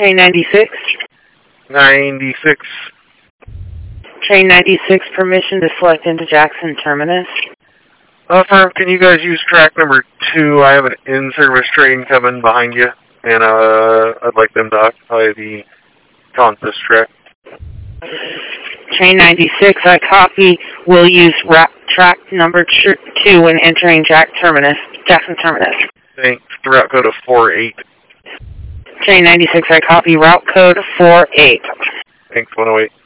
Train 96. 96. Train 96, permission to select into Jackson Terminus. Firm, can you guys use track number 2? I have an in-service train coming behind you, and I'd like them to occupy the Conquest track. Train 96, I copy. We'll use track number 2 when entering Jackson Terminus. Thanks. The route code of 48. Train 96, I copy. Route code 48. Thanks, 108.